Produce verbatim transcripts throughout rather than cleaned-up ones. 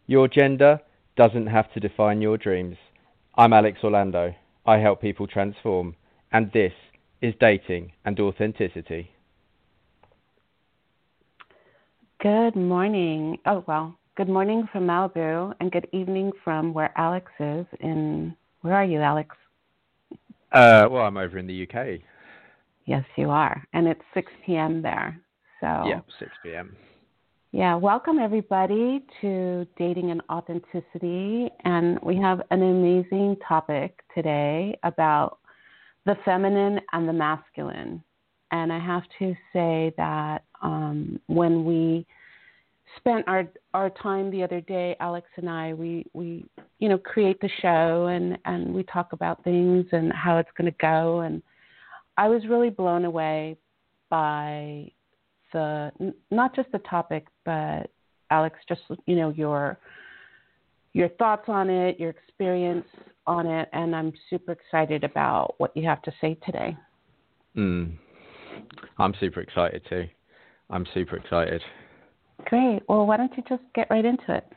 Your gender doesn't have to define your dreams. I'm Alex Orlando. I help people transform, and this is Dating and Authenticity. Good morning. Oh, well, good morning from Malibu and good evening from where Alex is in, where are you, Alex? Uh, well, I'm over in the U K. Yes, you are. And it's six p.m. there. So, Yep, six p.m. yeah, welcome everybody to Dating and Authenticity. And we have an amazing topic today about the feminine and the masculine. And I have to say that um, when we spent our our time the other day, Alex and I, we, we you know, create the show and, and we talk about things and how it's going to go. And I was really blown away by the, not just the topic, but Alex, just, you know, your, your thoughts on it, your experience on it. And I'm super excited about what you have to say today. Mm. I'm super excited too. I'm super excited. Great. Well, why don't you just get right into it?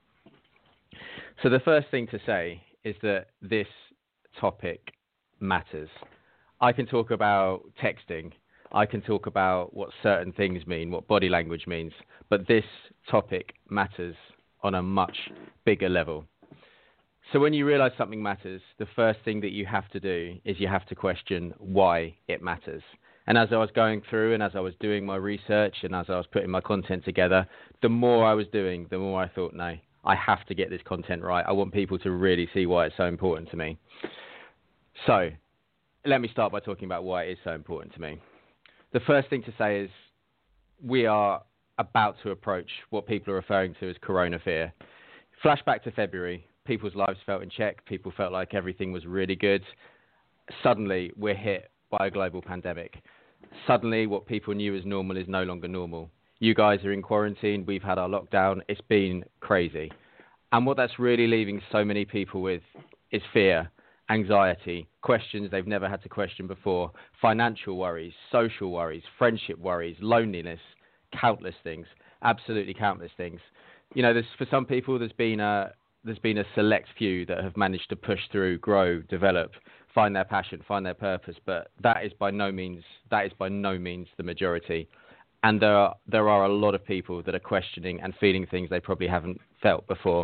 So the first thing to say is that this topic matters. I can talk about texting. I can talk about what certain things mean, what body language means, but this topic matters on a much bigger level. So when you realize something matters, the first thing that you have to do is you have to question why it matters. And as I was going through and as I was doing my research and as I was putting my content together, the more I was doing, the more I thought, no, I have to get this content right. I want people to really see why it's so important to me. So let me start by talking about why it is so important to me. The first thing to say is we are about to approach what people are referring to as corona fear. Flashback to February, people's lives felt in check. People felt like everything was really good. Suddenly, we're hit by a global pandemic. Suddenly, what people knew as normal is no longer normal. You guys are in quarantine. We've had our lockdown. It's been crazy. And what that's really leaving so many people with is fear, anxiety, questions they've never had to question before, financial worries, social worries, friendship worries, loneliness, countless things, absolutely countless things. You know, there's, for some people, there's been a there's been a select few that have managed to push through, grow, develop, find their passion, find their purpose, but that is by no means that is by no means the majority. And there are there are a lot of people that are questioning and feeling things they probably haven't felt before.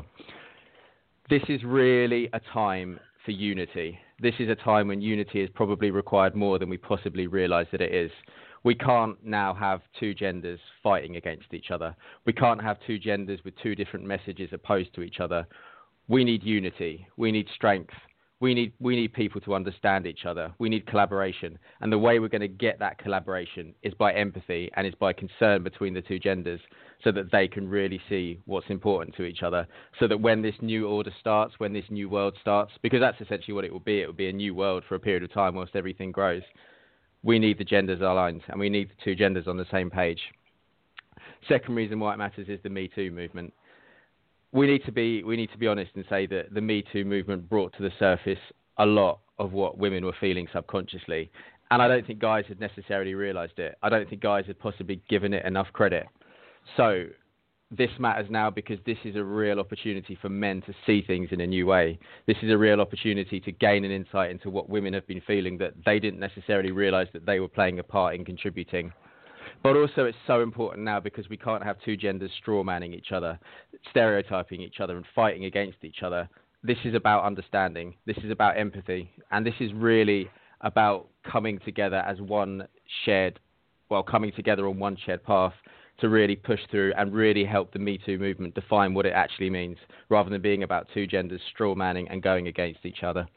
This is really a time for unity. This is a time when unity is probably required more than we possibly realize that it is. We can't now have two genders fighting against each other. We can't have two genders with two different messages opposed to each other. We need unity. We need strength. We need we need people to understand each other. We need collaboration. And the way we're going to get that collaboration is by empathy and is by concern between the two genders so that they can really see what's important to each other. So that when this new order starts, when this new world starts, because that's essentially what it will be. It will be a new world for a period of time whilst everything grows. We need the genders aligned and we need the two genders on the same page. Second reason why it matters is the Me Too movement. We need to be we need to be honest and say that the Me Too movement brought to the surface a lot of what women were feeling subconsciously. And I don't think guys had necessarily realised it. I don't think guys had possibly given it enough credit. So this matters now because this is a real opportunity for men to see things in a new way. This is a real opportunity to gain an insight into what women have been feeling that they didn't necessarily realise that they were playing a part in contributing. But also it's so important now because we can't have two genders straw-manning each other, stereotyping each other and fighting against each other. This is about understanding. This is about empathy. And this is really about coming together as one shared, well, coming together on one shared path to really push through and really help the Me Too movement define what it actually means, rather than being about two genders straw-manning and going against each other.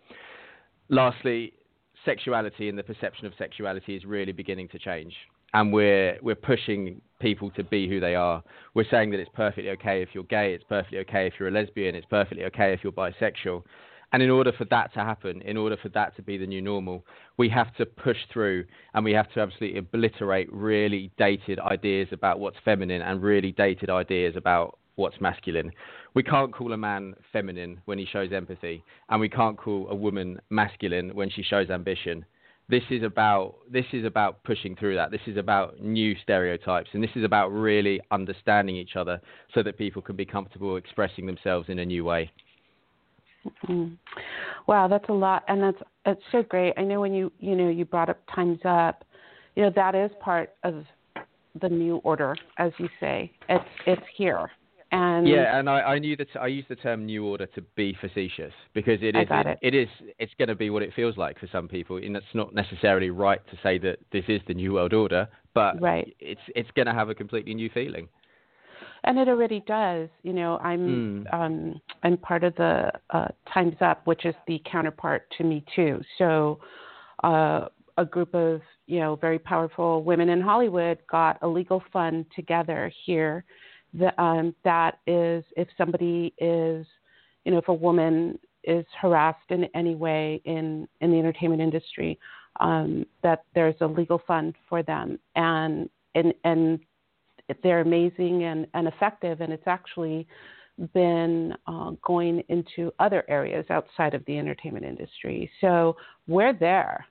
Lastly, sexuality and the perception of sexuality is really beginning to change. And we're we're pushing people to be who they are. We're saying that it's perfectly okay if you're gay, it's perfectly okay if you're a lesbian, it's perfectly okay if you're bisexual. And in order for that to happen, in order for that to be the new normal, we have to push through and we have to absolutely obliterate really dated ideas about what's feminine and really dated ideas about what's masculine. We can't call a man feminine when he shows empathy, and we can't call a woman masculine when she shows ambition. This is about this is about pushing through that. This is about new stereotypes, and this is about really understanding each other so that people can be comfortable expressing themselves in a new way. Mm-hmm. Wow, that's a lot, and that's that's so great. I know when you you know you brought up Time's Up, you know that is part of the new order, as you say. It's it's here. And yeah, and I, I knew that I used the term "new order" to be facetious because it is it, it. it is it's going to be what it feels like for some people, and it's not necessarily right to say that this is the new world order, but right. it's it's going to have a completely new feeling. And it already does. You know, I'm mm. um, I'm part of the uh, Time's Up, which is the counterpart to Me Too. So uh, a group of you know very powerful women in Hollywood got a legal fund together here. The, um, that is, if somebody is, you know, if a woman is harassed in any way in, in the entertainment industry, um, that there's a legal fund for them, and and and they're amazing and, and effective, and it's actually been uh, going into other areas outside of the entertainment industry. So we're there,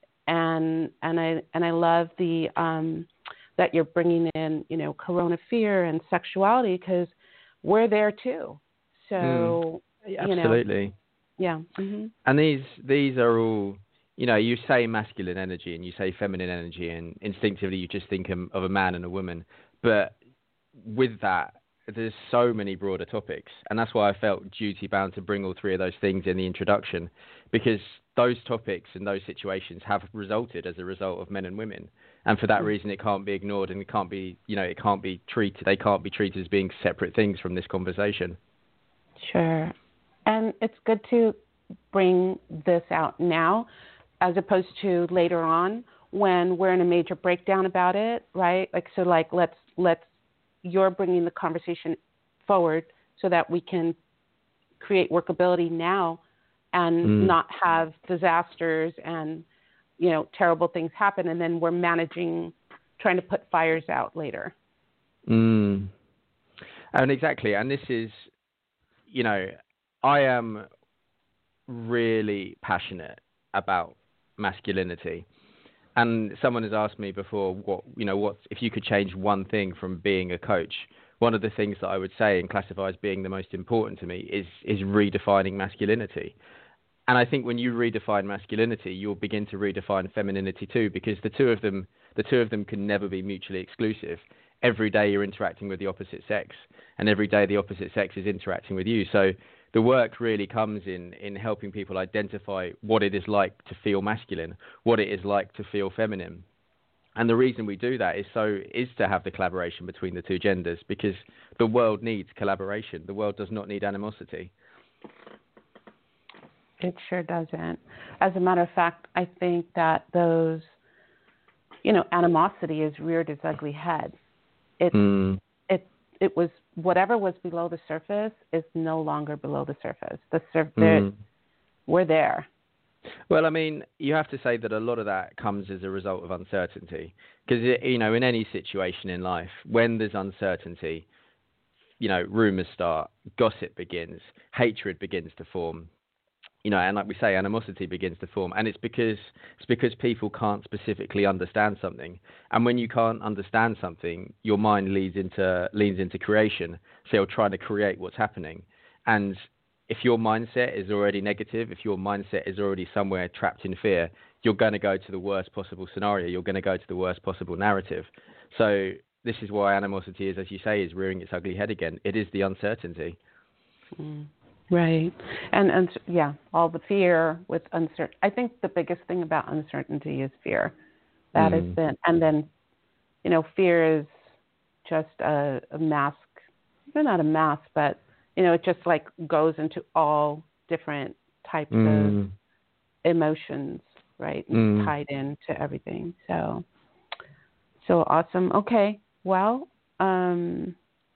and and I and I love the. Um, that you're bringing in, you know, corona fear and sexuality, because we're there too. So, mm, absolutely. You know, yeah. Mm-hmm. And these these are all, you know, you say masculine energy and you say feminine energy, and instinctively you just think of a man and a woman. But with that, there's so many broader topics, and that's why I felt duty bound to bring all three of those things in the introduction, because those topics and those situations have resulted as a result of men and women, and for that mm-hmm. reason it can't be ignored, and it can't be, you know, it can't be treated, they can't be treated as being separate things from this conversation. Sure. And it's good to bring this out now as opposed to later on when we're in a major breakdown about it, right? Like, so like, let's, let's, you're bringing the conversation forward so that we can create workability now and mm. not have disasters and, you know, terrible things happen. And then we're managing, trying to put fires out later. Mm. And exactly. And this is, you know, I am really passionate about masculinity. And someone has asked me before, what, you know, what if you could change one thing from being a coach? One of the things that I would say and classify as being the most important to me is is redefining masculinity. And I think when you redefine masculinity, you'll begin to redefine femininity too, because the two of them, the two of them can never be mutually exclusive. Every day you're interacting with the opposite sex, and every day the opposite sex is interacting with you. So the work really comes in, in helping people identify what it is like to feel masculine, what it is like to feel feminine. And the reason we do that is so is to have the collaboration between the two genders, because the world needs collaboration. The world does not need animosity. It sure doesn't. As a matter of fact, I think that those, you know, animosity is reared its ugly head. It, mm. it, it was whatever was below the surface is no longer below the surface. The sur- mm. We're there. Well, I mean, you have to say that a lot of that comes as a result of uncertainty, because, you know, in any situation in life, when there's uncertainty, you know, rumors start, gossip begins, hatred begins to form. You know, and like we say, animosity begins to form, and it's because it's because people can't specifically understand something. And when you can't understand something, your mind leads into leans into creation. So you're trying to create what's happening. And if your mindset is already negative, if your mindset is already somewhere trapped in fear, you're going to go to the worst possible scenario. You're going to go to the worst possible narrative. So this is why animosity is, as you say, is rearing its ugly head again. It is the uncertainty. Mm. Right. And, and yeah, all the fear with uncertainty. I think the biggest thing about uncertainty is fear. That mm. has been, and then, you know, fear is just a, a mask, well, not a mask, but, you know, it just like goes into all different types mm. of emotions, right? And mm. tied into everything. So, so awesome. Okay. Well, um,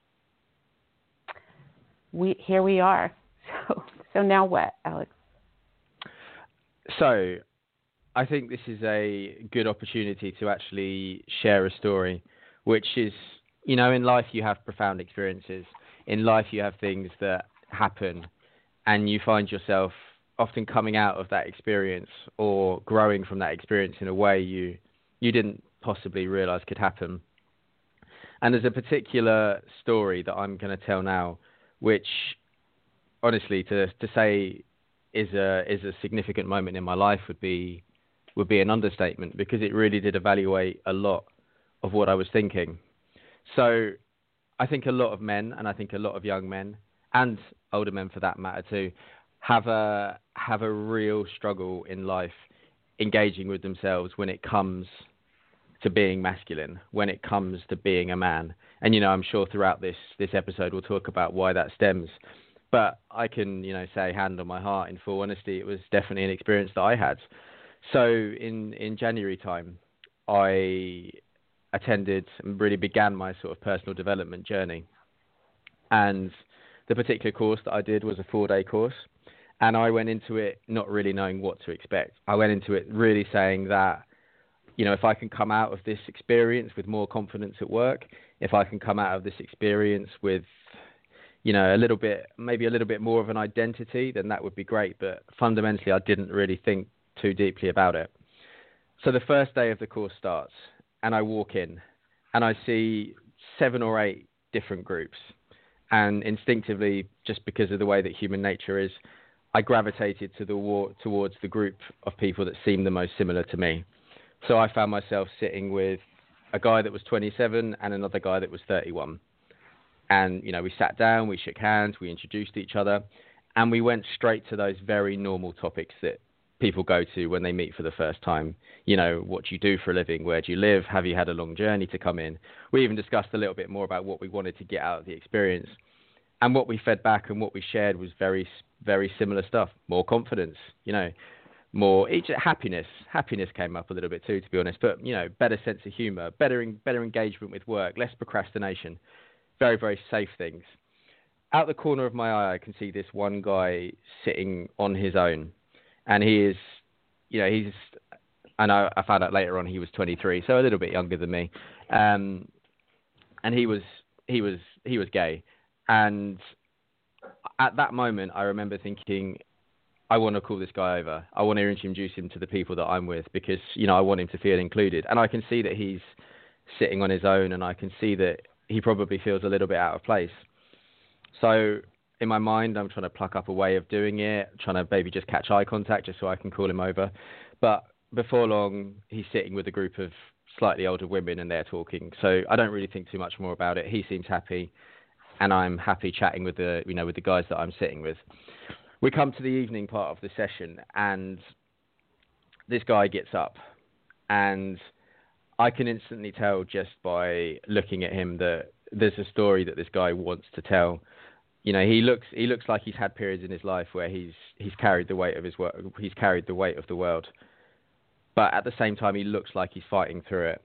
we, here we are. So, so now what, Alex? So I think this is a good opportunity to actually share a story, which is, you know, in life you have profound experiences. In life you have things that happen and you find yourself often coming out of that experience or growing from that experience in a way you you didn't possibly realize could happen. And there's a particular story that I'm going to tell now, which honestly to to say is a is a significant moment in my life would be would be an understatement, because it really did evaluate a lot of what I was thinking. So I think a lot of men, and I think a lot of young men, and older men for that matter too, have a have a real struggle in life engaging with themselves when it comes to being masculine, when it comes to being a man. And, you know, I'm sure throughout this, this episode we'll talk about why that stems. But I can, you know, say hand on my heart, in full honesty, it was definitely an experience that I had. So in, in January time, I attended and really began my sort of personal development journey. And the particular course that I did was a four-day course. And I went into it not really knowing what to expect. I went into it really saying that, you know, if I can come out of this experience with more confidence at work, if I can come out of this experience with, you know, a little bit, maybe a little bit more of an identity, then that would be great. But fundamentally, I didn't really think too deeply about it. So the first day of the course starts, and I walk in, and I see seven or eight different groups. And instinctively, just because of the way that human nature is, I gravitated to the war, towards the group of people that seemed the most similar to me. So I found myself sitting with a guy that was twenty-seven and another guy that was thirty-one. And, you know, we sat down, we shook hands, we introduced each other, and we went straight to those very normal topics that people go to when they meet for the first time. You know, what do you do for a living? Where do you live? Have you had a long journey to come in? We even discussed a little bit more about what we wanted to get out of the experience. And what we fed back and what we shared was very, very similar stuff. More confidence, you know, more each happiness. Happiness came up a little bit too, to be honest. But, you know, better sense of humor, better better engagement with work, less procrastination. Very, very safe things. Out the corner of my eye, I can see this one guy sitting on his own, and he is, you know, he's. And I, I found out later on he was twenty-three, so a little bit younger than me, um, and he was he was he was gay. And at that moment, I remember thinking, I want to call this guy over. I want to introduce him to the people that I'm with, because, you know, I want him to feel included. And I can see that he's sitting on his own, and I can see that he probably feels a little bit out of place. So in my mind, I'm trying to pluck up a way of doing it, trying to maybe just catch eye contact just so I can call him over. But before long, he's sitting with a group of slightly older women and they're talking. So I don't really think too much more about it. He seems happy, and I'm happy chatting with the, you know, with the guys that I'm sitting with. We come to the evening part of the session, and this guy gets up, and I can instantly tell just by looking at him that there's a story that this guy wants to tell. You know, he looks he looks like he's had periods in his life where he's he's carried the weight of his work, he's carried the weight of the world, but at the same time he looks like he's fighting through it.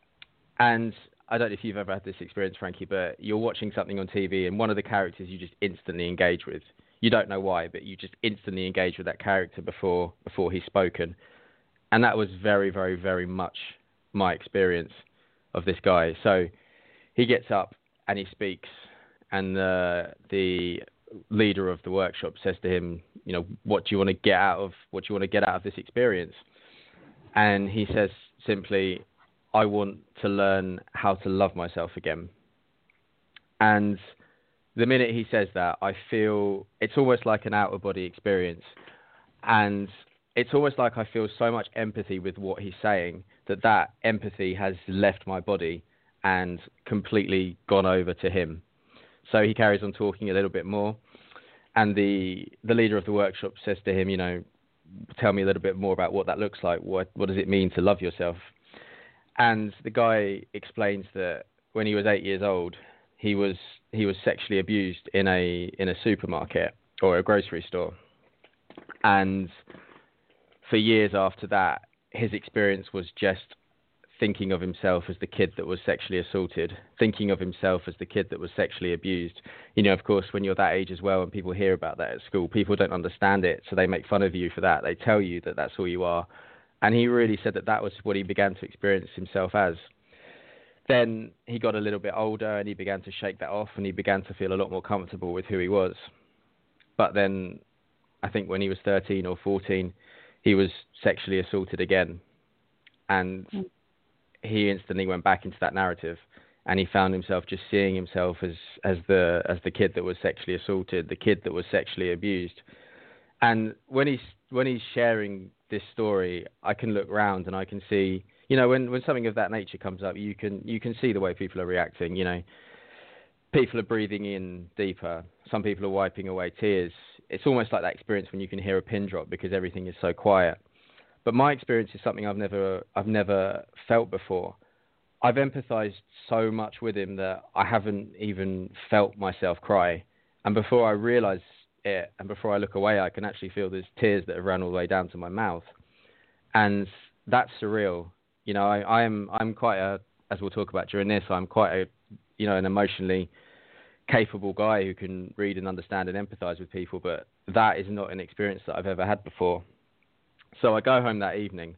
And I don't know if you've ever had this experience, Frankie, but you're watching something on T V and one of the characters you just instantly engage with. You don't know why, but you just instantly engage with that character before before he's spoken. And that was very, very, very much my experience of this guy. So he gets up and he speaks, and the the leader of the workshop says to him, you know, what do you want to get out of what do you want to get out of this experience? And he says simply, I want to learn how to love myself again. And the minute he says that, I feel it's almost like an out-of-body experience. And it's almost like I feel so much empathy with what he's saying that that empathy has left my body and completely gone over to him. So he carries on talking a little bit more. And the the leader of the workshop says to him, you know, tell me a little bit more about what that looks like. What what does it mean to love yourself? And the guy explains that when he was eight years old, he was he was sexually abused in a in a supermarket or a grocery store. And for years after that, his experience was just thinking of himself as the kid that was sexually assaulted, thinking of himself as the kid that was sexually abused. You know, of course, when you're that age as well and people hear about that at school, people don't understand it, so they make fun of you for that. They tell you that that's who you are. And he really said that that was what he began to experience himself as. Then he got a little bit older and he began to shake that off, and he began to feel a lot more comfortable with who he was. But then I think when he was thirteen or fourteen, he was sexually assaulted again. And mm. he instantly went back into that narrative, and he found himself just seeing himself as, as the as the kid that was sexually assaulted, the kid that was sexually abused. And when he's when he's sharing this story, I can look round and I can see, you know, when, when something of that nature comes up, you can you can see the way people are reacting. You know, people are breathing in deeper. Some people are wiping away tears. It's almost like that experience when you can hear a pin drop because everything is so quiet. But my experience is something I've never I've never felt before. I've empathized so much with him that I haven't even felt myself cry. And before I realize it, and before I look away, I can actually feel there's tears that have run all the way down to my mouth. And that's surreal. You know, I, I'm I'm quite a, as we'll talk about during this, I'm quite a, you know, an emotionally capable guy who can read and understand and empathize with people, but that is not an experience that I've ever had before. So I go home that evening,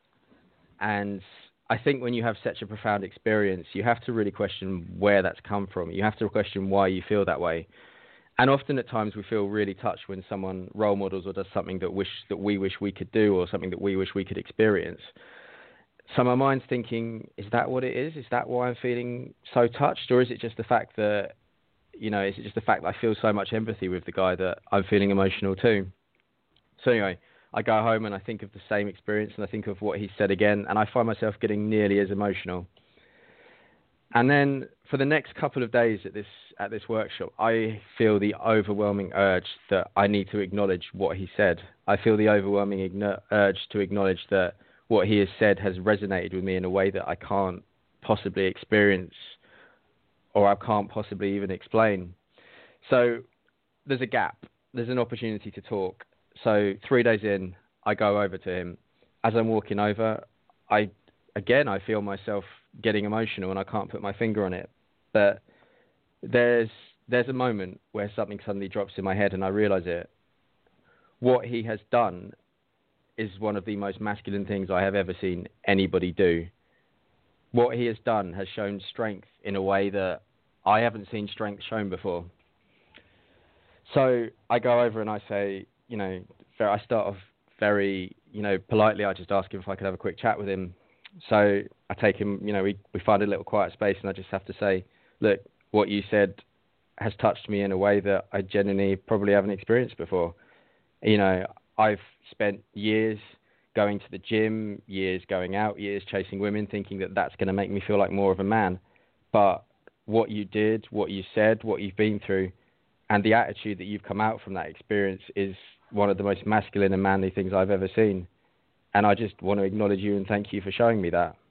and I think when you have such a profound experience, you have to really question where that's come from. You have to question why you feel that way. And often at times we feel really touched when someone role models or does something that wish that we wish we could do, or something that we wish we could experience. So my mind's thinking, is that what it is? Is that why I'm feeling so touched? Or is it just the fact that, you know, is it just the fact that I feel so much empathy with the guy that I'm feeling emotional too? So anyway, I go home and I think of the same experience, and I think of what he said again, and I find myself getting nearly as emotional. And then for the next couple of days at this at this workshop, I feel the overwhelming urge that I need to acknowledge what he said. I feel the overwhelming igno- urge to acknowledge that what he has said has resonated with me in a way that I can't possibly experience, or I can't possibly even explain. So there's a gap. There's an opportunity to talk. So three days in, I go over to him. As I'm walking over, I again, I feel myself getting emotional, and I can't put my finger on it. But there's there's a moment where something suddenly drops in my head, and I realize it. What he has done is one of the most masculine things I have ever seen anybody do. What he has done has shown strength in a way that I haven't seen strength shown before. So I go over and I say, you know, I start off very, you know, politely. I just ask him if I could have a quick chat with him. So I take him, you know, we, we find a little quiet space, and I just have to say, look, what you said has touched me in a way that I genuinely probably haven't experienced before. You know, I've spent years going to the gym, years going out, years chasing women, thinking that that's going to make me feel like more of a man. But what you did, what you said, what you've been through, and the attitude that you've come out from that experience is one of the most masculine and manly things I've ever seen. And I just want to acknowledge you and thank you for showing me that.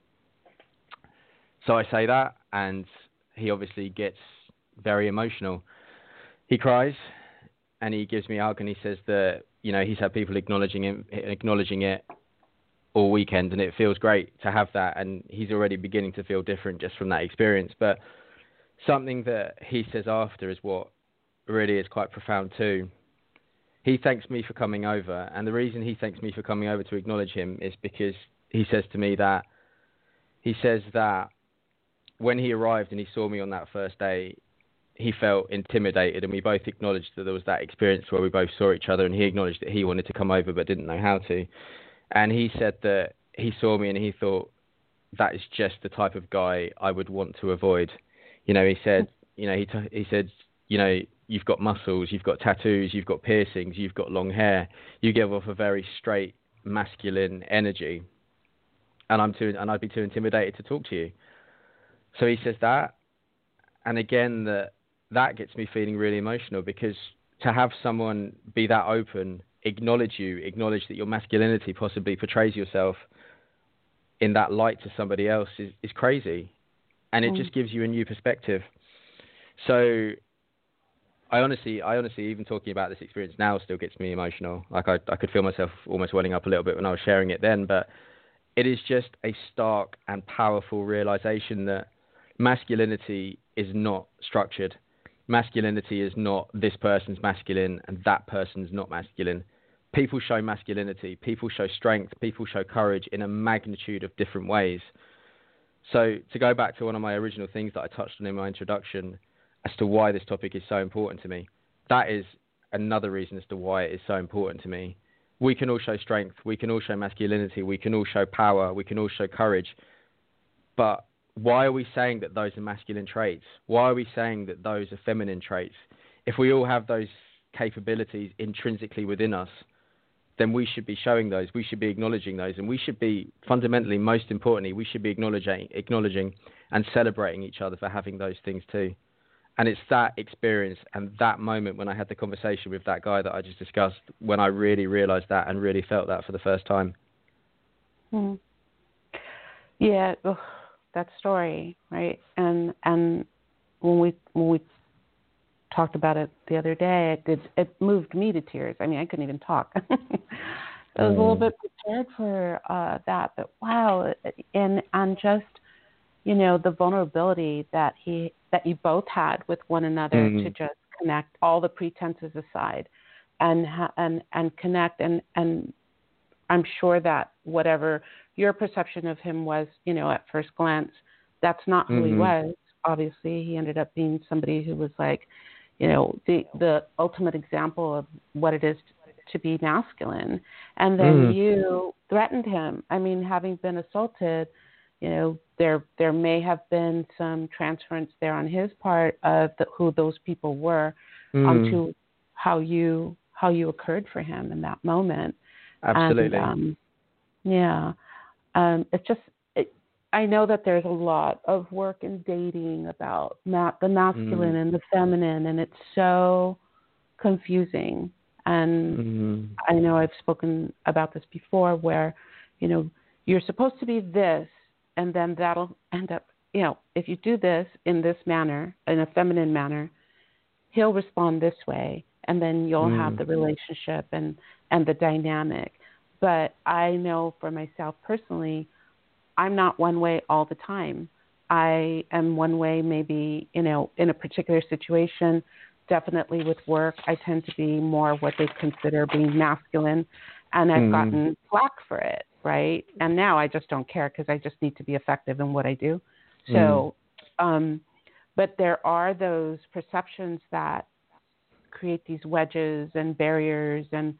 So I say that, and he obviously gets very emotional. He cries, and he gives me a hug, and he says that, you know, he's had people acknowledging him, acknowledging it all weekend, and it feels great to have that. And he's already beginning to feel different just from that experience. But something that he says after is what really is quite profound too. He thanks me for coming over, and the reason he thanks me for coming over to acknowledge him is because he says to me that he says that when he arrived and he saw me on that first day, he felt intimidated, and we both acknowledged that there was that experience where we both saw each other, and he acknowledged that he wanted to come over but didn't know how to. And he said that he saw me and he thought, that is just the type of guy I would want to avoid. You know, he said, you know, he t- he said, you know, you've got muscles, you've got tattoos, you've got piercings, you've got long hair. You give off a very straight, masculine energy, and I'm too, and I'd be too intimidated to talk to you. So he says that, and again, that that gets me feeling really emotional, because to have someone be that open, acknowledge you, acknowledge that your masculinity possibly portrays yourself in that light to somebody else is, is crazy, and it mm. just gives you a new perspective. So I honestly, I honestly, even talking about this experience now still gets me emotional. Like I, I could feel myself almost welling up a little bit when I was sharing it then, but it is just a stark and powerful realization that masculinity is not structured. Masculinity is not this person's masculine and that person's not masculine. People show masculinity, people show strength, people show courage in a magnitude of different ways. So to go back to one of my original things that I touched on in my introduction as to why this topic is so important to me, that is another reason as to why it is so important to me. We can all show strength. We can all show masculinity. We can all show power. We can all show courage. But why are we saying that those are masculine traits? Why are we saying that those are feminine traits? If we all have those capabilities intrinsically within us, then we should be showing those. We should be acknowledging those. And we should be, fundamentally, most importantly, we should be acknowledging, acknowledging and celebrating each other for having those things too. And it's that experience and that moment when I had the conversation with that guy that I just discussed, when I really realized that and really felt that for the first time. Hmm. Yeah, ugh, that story, right? And and when we when we talked about it the other day, it did, it moved me to tears. I mean, I couldn't even talk. I was a little bit prepared for uh, that, but wow, and and just, you know, the vulnerability that he that you both had with one another mm-hmm. to just connect, all the pretenses aside, and ha- and and connect, and and I'm sure that whatever your perception of him was, you know, at first glance, that's not who mm-hmm. he was. Obviously, he ended up being somebody who was like, you know, the the ultimate example of what it is to be masculine. And then mm. you threatened him. I mean, having been assaulted, you know, there there may have been some transference there on his part of the, who those people were mm. onto how you how you occurred for him in that moment. Absolutely. And, um, yeah. Um, it's just, it, I know that there's a lot of work in dating about ma- the masculine mm. and the feminine, and it's so confusing. And mm. I know I've spoken about this before where, you know, you're supposed to be this, and then that'll end up, you know, if you do this in this manner, in a feminine manner, he'll respond this way, and then you'll mm. have the relationship and, and the dynamic. But I know for myself personally, I'm not one way all the time. I am one way maybe, you know, in a particular situation. Definitely with work, I tend to be more what they consider being masculine, and I've mm. gotten flack for it, right? And now I just don't care because I just need to be effective in what I do. So, mm. um, but there are those perceptions that create these wedges and barriers and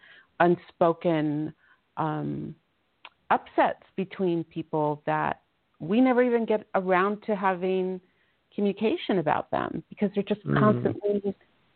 unspoken um, upsets between people that we never even get around to having communication about them because they're just mm. constantly,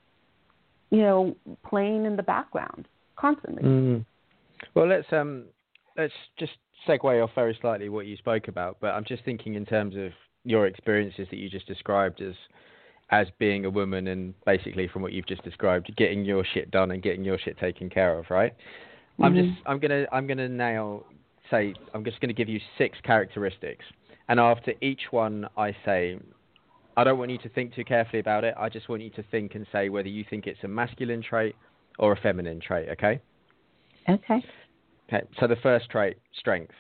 you know, playing in the background, constantly. Mm. Well, let's um, let's just segue off very slightly what you spoke about, but I'm just thinking in terms of your experiences that you just described as as being a woman, and basically from what you've just described, getting your shit done and getting your shit taken care of, right? Mm-hmm. I'm just I'm gonna I'm gonna now say I'm just gonna give you six characteristics, and after each one I say, I don't want you to think too carefully about it. I just want you to think and say whether you think it's a masculine trait or a feminine trait, okay? Okay. Okay, so the first trait, strength.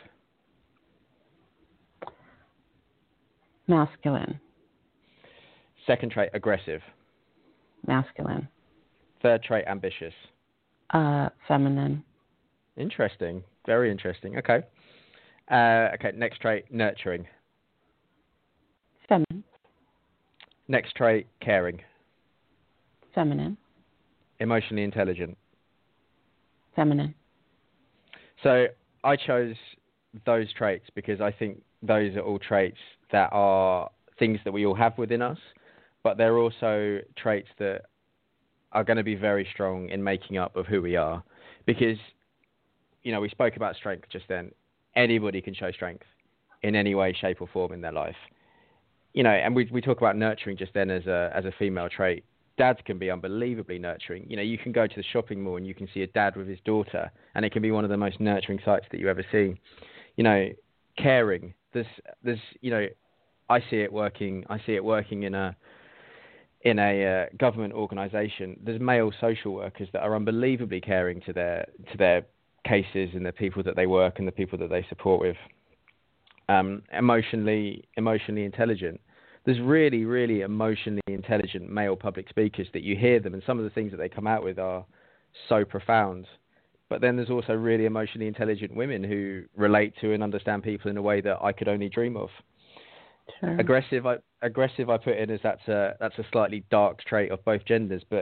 Masculine. Second trait, aggressive. Masculine. Third trait, ambitious. Uh, feminine. Interesting. Very interesting. Okay. Uh, okay, next trait, nurturing. Feminine. Next trait, caring. Feminine. Emotionally intelligent. Feminine. So I chose those traits because I think those are all traits that are things that we all have within us, but they're also traits that are going to be very strong in making up of who we are. Because, you know, we spoke about strength just then. Anybody can show strength in any way, shape or form in their life. You know, and we we talk about nurturing just then as a as a female trait. Dads can be unbelievably nurturing. You know, you can go to the shopping mall and you can see a dad with his daughter, and it can be one of the most nurturing sights that you ever see. You know, caring. There's, there's, you know, I see it working. I see it working in a in a uh, government organisation. There's male social workers that are unbelievably caring to their to their cases and the people that they work and the people that they support with. Um, emotionally, emotionally intelligent. There's really, really emotionally intelligent male public speakers that you hear them, and some of the things that they come out with are so profound. But then there's also really emotionally intelligent women who relate to and understand people in a way that I could only dream of. Sure. Aggressive, I, aggressive. I put in as that's a that's a slightly dark trait of both genders, but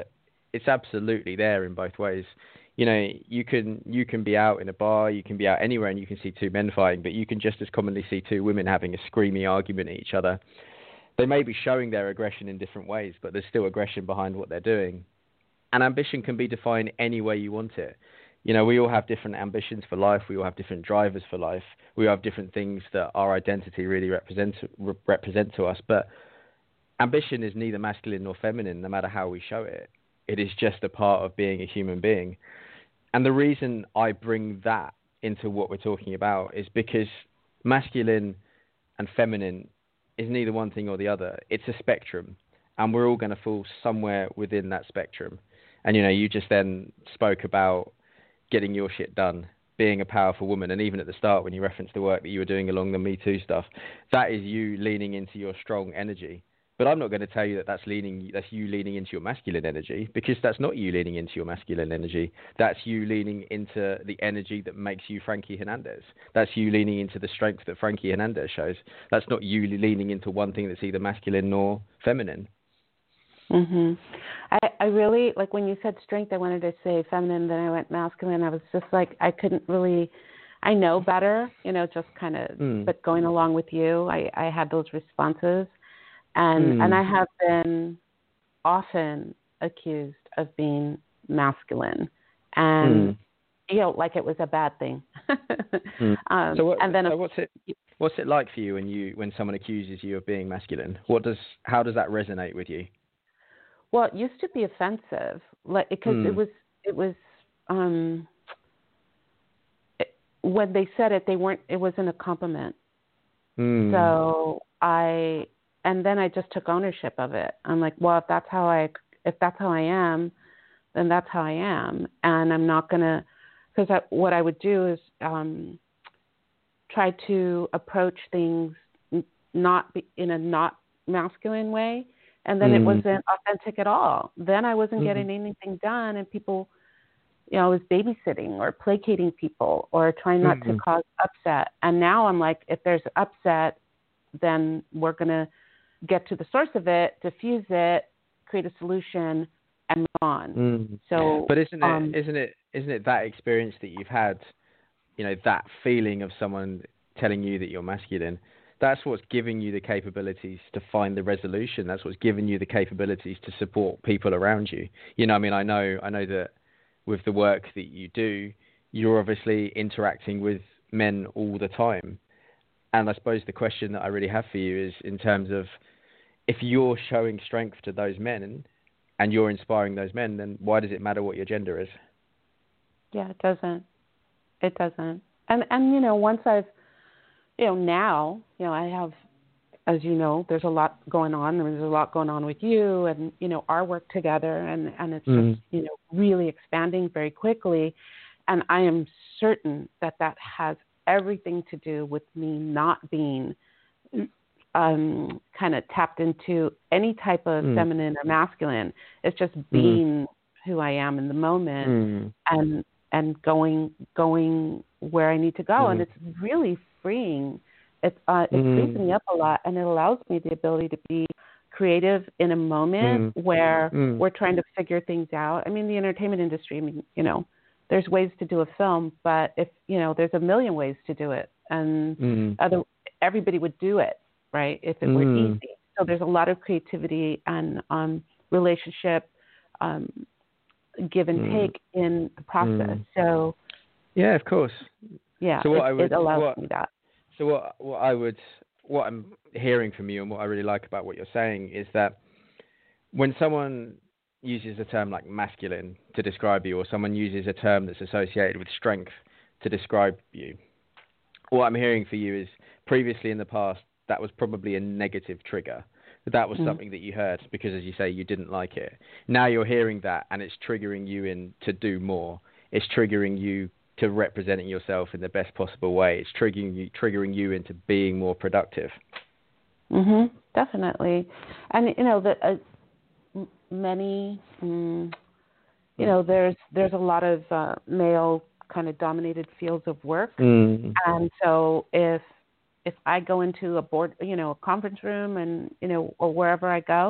it's absolutely there in both ways. You know, you can you can be out in a bar, you can be out anywhere, and you can see two men fighting, but you can just as commonly see two women having a screamy argument at each other. They may be showing their aggression in different ways, but there's still aggression behind what they're doing. And ambition can be defined any way you want it. You know, we all have different ambitions for life. We all have different drivers for life. We all have different things that our identity really represent, re- represent to us. But ambition is neither masculine nor feminine, no matter how we show it. It is just a part of being a human being. And the reason I bring that into what we're talking about is because masculine and feminine is neither one thing or the other. It's a spectrum, and we're all going to fall somewhere within that spectrum. And, you know, you just then spoke about getting your shit done, being a powerful woman. And even at the start, when you referenced the work that you were doing along the Me Too stuff, that is you leaning into your strong energy. But I'm not going to tell you that that's leaning, that's you leaning into your masculine energy, because that's not you leaning into your masculine energy. That's you leaning into the energy that makes you Frankie Hernandez. That's you leaning into the strength that Frankie Hernandez shows. That's not you leaning into one thing that's either masculine nor feminine. Mhm. I, I really, like when you said strength, I wanted to say feminine, then I went masculine. I was just like, I couldn't really, I know better, you know, just kind of, mm. but going along with you, I, I had those responses. And mm. and I have been often accused of being masculine, and mm. you know, like it was a bad thing. mm. um, so, what, and then so what's it what's it like for you when you when someone accuses you of being masculine? What does how does that resonate with you? Well, it used to be offensive, like because mm. it was it was um, it, when they said it, they weren't. It wasn't a compliment. Mm. So I. And then I just took ownership of it. I'm like, well, if that's how I, if that's how I am, then that's how I am. And I'm not going to, because what I would do is um, try to approach things not be, in a not masculine way. And then mm. it wasn't authentic at all. Then I wasn't mm-hmm. getting anything done. And people, you know, I was babysitting or placating people or trying not mm-hmm. to cause upset. And now I'm like, if there's upset, then we're going to get to the source of it, diffuse it, create a solution, and move on. Mm. So, but isn't it, um, isn't it, isn't it that experience that you've had, you know, that feeling of someone telling you that you're masculine? That's what's giving you the capabilities to find the resolution. That's what's giving you the capabilities to support people around you. You know, I mean, I know, I know that with the work that you do, you're obviously interacting with men all the time. And I suppose the question that I really have for you is in terms of, if you're showing strength to those men and you're inspiring those men, then why does it matter what your gender is? Yeah, it doesn't. It doesn't. And, and you know, once I've, you know, now, you know, I have, as you know, there's a lot going on. There's a lot going on with you and, you know, our work together. And, and it's mm. just, you know, really expanding very quickly. And I am certain that that has everything to do with me not being um, kind of tapped into any type of mm. feminine or masculine. It's just being mm. who I am in the moment mm. and and going going where I need to go. Mm. And it's really freeing. It, uh, it mm. frees me up a lot, and it allows me the ability to be creative in a moment mm. where mm. we're trying to figure things out. I mean, the entertainment industry, I mean, you know, there's ways to do a film, but if, you know, there's a million ways to do it, and mm. other, everybody would do it, right, if it mm. were easy. So there's a lot of creativity and um, relationship, um, give and mm. take in the process. Mm. So, yeah, of course. Yeah, so what it, I would, it allows what, me that. So what what I would, what I'm hearing from you and what I really like about what you're saying is that when someone uses a term like masculine to describe you, or someone uses a term that's associated with strength to describe you, what I'm hearing for you is previously in the past, that was probably a negative trigger. That was mm. something that you heard because, as you say, you didn't like it. Now you're hearing that and it's triggering you in to do more. It's triggering you to representing yourself in the best possible way. It's triggering you, triggering you into being more productive. Mm-hmm, definitely. And, you know, the, uh, many, um, you know, there's there's a lot of uh, male kind of dominated fields of work, mm. and so if if I go into a board, you know, a conference room, and you know, or wherever I go,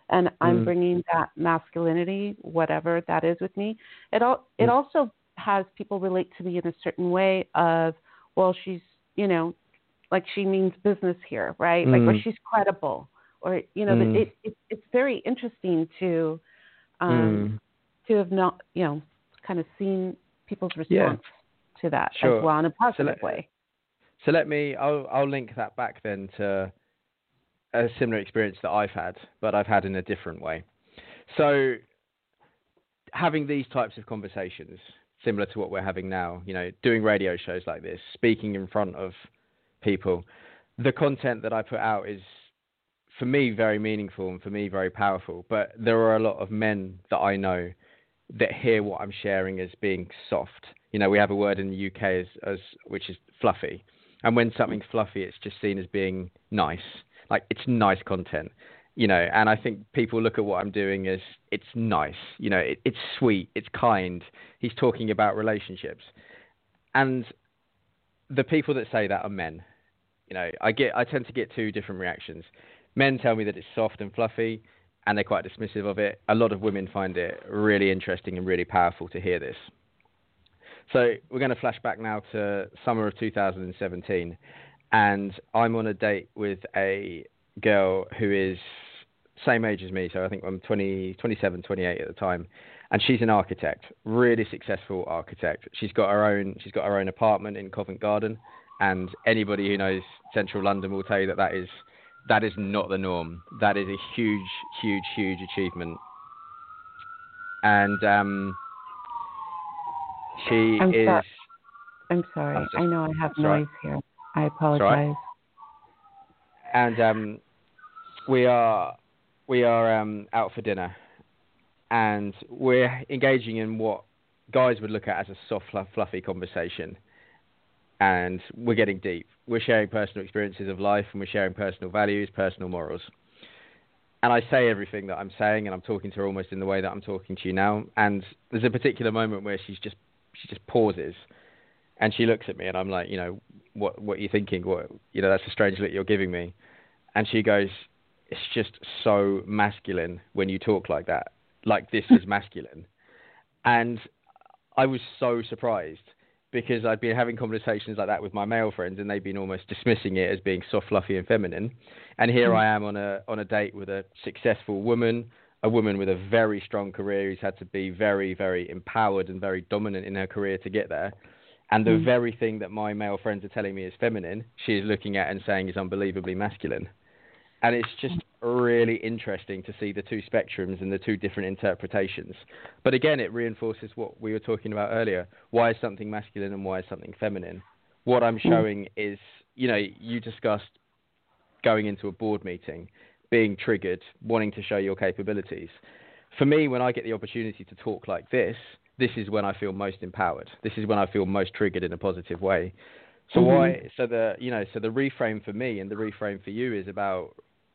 and I'm Mm. bringing that masculinity, whatever that is, with me. It all it Mm. also has people relate to me in a certain way of, well, she's, you know, like she means business here, right? Like, or Mm. she's credible, or, you know, that Mm. it, it it's very interesting to um, Mm. to have not, you know, kind of seen people's Yeah, response to that as sure. well in a So positive let, way. so let me, I'll, I'll link that back then to a similar experience that I've had, but I've had in a different way. So having these types of conversations, similar to what we're having now, you know, doing radio shows like this, speaking in front of people, the content that I put out is, for me, very meaningful and for me, very powerful. But there are a lot of men that I know that hear what I'm sharing as being soft. You know, we have a word in the U K as, as which is fluffy. And when something's fluffy, it's just seen as being nice. Like, it's nice content, you know, and I think people look at what I'm doing as it's nice, you know, it, it's sweet, it's kind. He's talking about relationships. And the people that say that are men. You know, I get, I tend to get two different reactions. Men tell me that it's soft and fluffy, and they're quite dismissive of it. A lot of women find it really interesting and really powerful to hear this. So we're going to flash back now to summer of two thousand seventeen, and I'm on a date with a girl who is same age as me. So I think I'm twenty, twenty-seven, twenty-eight at the time, and she's an architect, really successful architect. She's got her own, she's got her own apartment in Covent Garden, and anybody who knows Central London will tell you that that is that is not the norm. That is a huge, huge, huge achievement. And um, she I'm is. so- I'm sorry. I'm just, I know I have noise noise right. here. I apologize. Right. And um, we are we are um, out for dinner, and we're engaging in what guys would look at as a soft, fluffy conversation. And we're getting deep. We're sharing personal experiences of life, and we're sharing personal values, personal morals. And I say everything that I'm saying, and I'm talking to her almost in the way that I'm talking to you now. And there's a particular moment where she's just she just pauses, and she looks at me, and I'm like, you know, what what are you thinking? What, you know, that's a strange look you're giving me. And she goes, it's just so masculine when you talk like that. Like, this is masculine. And I was so surprised, because I'd been having conversations like that with my male friends, and they've been almost dismissing it as being soft, fluffy, and feminine. And here I am on a on a date with a successful woman, a woman with a very strong career who's had to be very, very empowered and very dominant in her career to get there. And the mm. very thing that my male friends are telling me is feminine, she is looking at and saying is unbelievably masculine. And it's just really interesting to see the two spectrums and the two different interpretations. But again, it reinforces what we were talking about earlier. Why is something masculine and why is something feminine? What I'm showing mm. is, you know, you discussed going into a board meeting, being triggered, wanting to show your capabilities. For me, when I get the opportunity to talk like this, this is when I feel most empowered. This is when I feel most triggered in a positive way. So mm-hmm. why? So the you know so the reframe for me and the reframe for you is about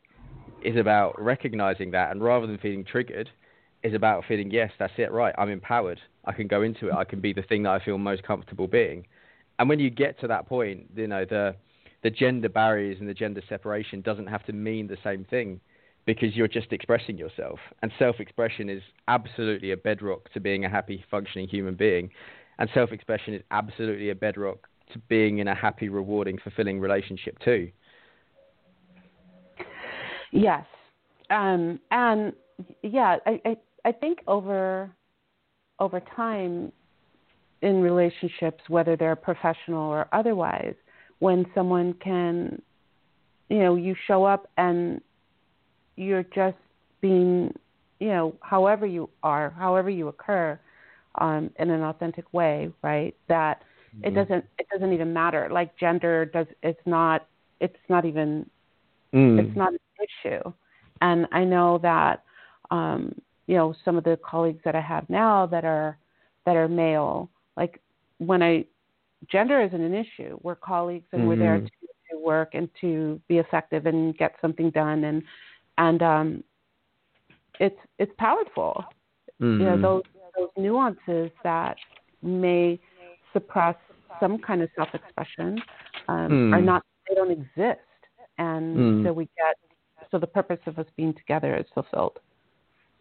is about recognizing that, and rather than feeling triggered, is about feeling, yes, that's it, right, I'm empowered. I can go into it. I can be the thing that I feel most comfortable being. And when you get to that point, you know, the the gender barriers and the gender separation doesn't have to mean the same thing, because you're just expressing yourself. And self-expression is absolutely a bedrock to being a happy, functioning human being. And self-expression is absolutely a bedrock to being in a happy, rewarding, fulfilling relationship too. Yes. Um, and yeah, I, I, I think over over time in relationships, whether they're professional or otherwise, when someone can, you know, you show up and you're just being, you know, however you are, however you occur, um, in an authentic way, right? That mm-hmm. it doesn't it doesn't even matter. Like, gender does it's not it's not even mm. it's not an issue. And I know that um, you know, some of the colleagues that I have now that are that are male, like, when I gender isn't an issue. We're colleagues and mm-hmm. we're there to, to work and to be effective and get something done, and and um, it's it's powerful. Mm-hmm. You know, those those nuances that may suppress some kind of self-expression um, mm. are not they don't exist, and mm. so we get so the purpose of us being together is fulfilled.